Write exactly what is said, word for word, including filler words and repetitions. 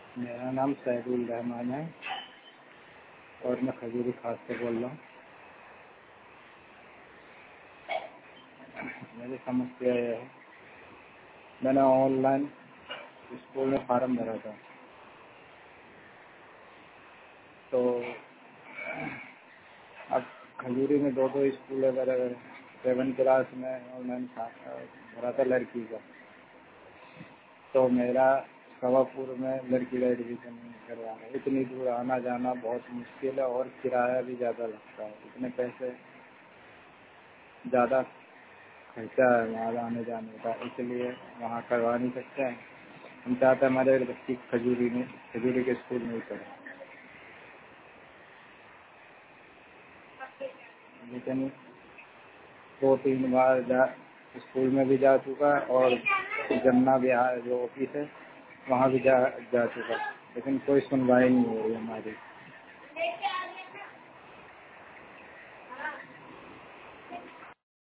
मेरा नाम सैदुल रहमान है और मैं खजूरी खास से बोल रहा हूँ। मेरी समस्या यह है, मैंने ऑनलाइन स्कूल में फार्म भरा था, तो अब खजूरी में दो दो स्कूल है। मेरे सेवन क्लास में ऑनलाइन भरा था लड़की का, तो मेरा कवापुर में लड़की का एडमिशन करवाना है। इतनी दूर आना जाना बहुत मुश्किल है और किराया भी ज़्यादा लगता है। इतने पैसे ज़्यादा खर्चा है वहाँ आने जाने का, इसलिए वहाँ करवा नहीं सकते हैं। हम चाहते हैं हमारे बच्ची खजूरी में खजूरी के स्कूल में ही पढ़े, लेकिन दो तीन बार जा स्कूल में भी जा चुका और जमुना विहार जो ऑफिस है वहाँ भी जा जा चुका, लेकिन कोई सुनवाई नहीं हो रही हमारी।